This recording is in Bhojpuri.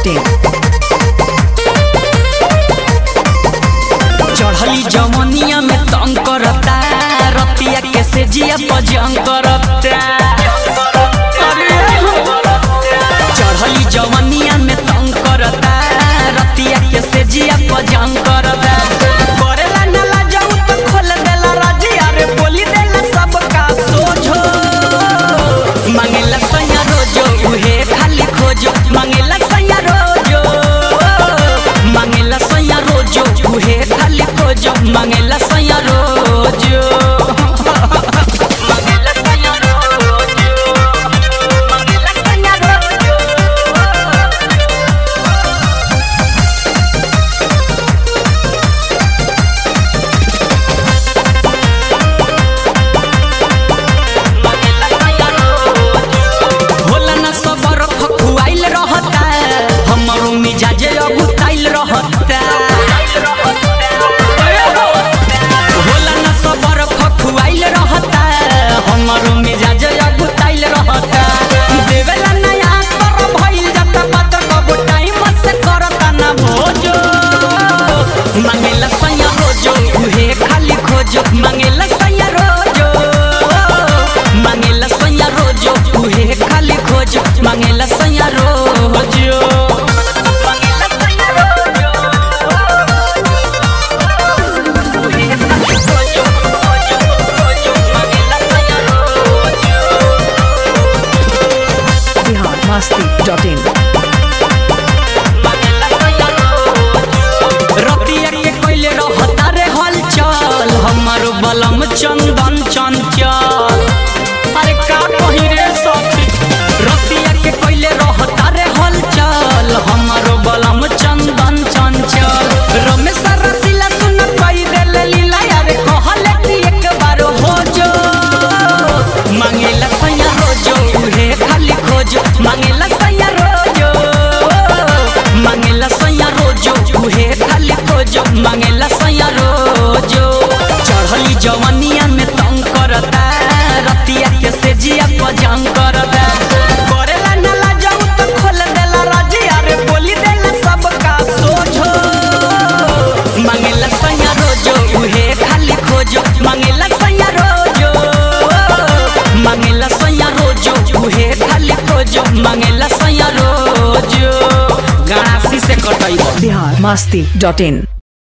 masti.in चढ़ली जमनिया में तंग करता रतिया कैसे जिया पजंग करता चढ़ली जमनिया में तंग करता रतिया कैसे जिया पजंग करता करेला नला जाऊ तो खोल देला राजिया रे बोली देला सबका सोझो मांगेला सैया रोजो उहे खाली खोजो मांगेला सैया रोजो मांगेला सैया रोजो उहे खाली खोजो मांगेला सैया रोजो मांगेला सैया रोजो मांगेला सैया रोजो मांगेला सैया रोजो होला ना सबर खखुआइल रहता हमरो मिजाज अगुताइल रहता होला ना सबर खखुआइल रहता हमरो मिजाज अगुताइल रहता देवेला नया कर भइल जाता बात कब टाइम से करता ना भोजो मांगेला सैया रोजो उहे खाली खोजो मांगेला सैया रोजो मांगेला सैया रोजो उहे खाली खोजो मांगेला सैया रोजो मांगेला सैया रोजो उहे खाली खोजो खोजो खोजो मांगेला सैया रोजो Bihar masti.in रतिया के कोइले रहता रे हलचल हमारो बलम चंदन चंचल अरे का कही रे सखी रतिया के कोइले रहता रे हलचल हमारो बलम चंदन चंचल रमेश रसीला सुन कई देले लीला यारे कहले कि एक बार हो जो मांगेला सैया रोजो उहे खाली खोजो मांगेला सैया रोजो मांगेला सैया रोजो उहे खाली खोजो मांगेला सैया रोजो चढ़ली जवनिया में तंग करता रतिया के से जिया पजंग करता करेला नला जाऊ तो खोल देला राजिया रे बोली देला सबका सोझो मांगेला सैया रोजो उहे खाली खोजो मांगेला सैया रोजो मांगेला सैया रोजो उहे खाली खोजो मांगेला सैया रोजो गाना सी से कटैबो Bihar masti.in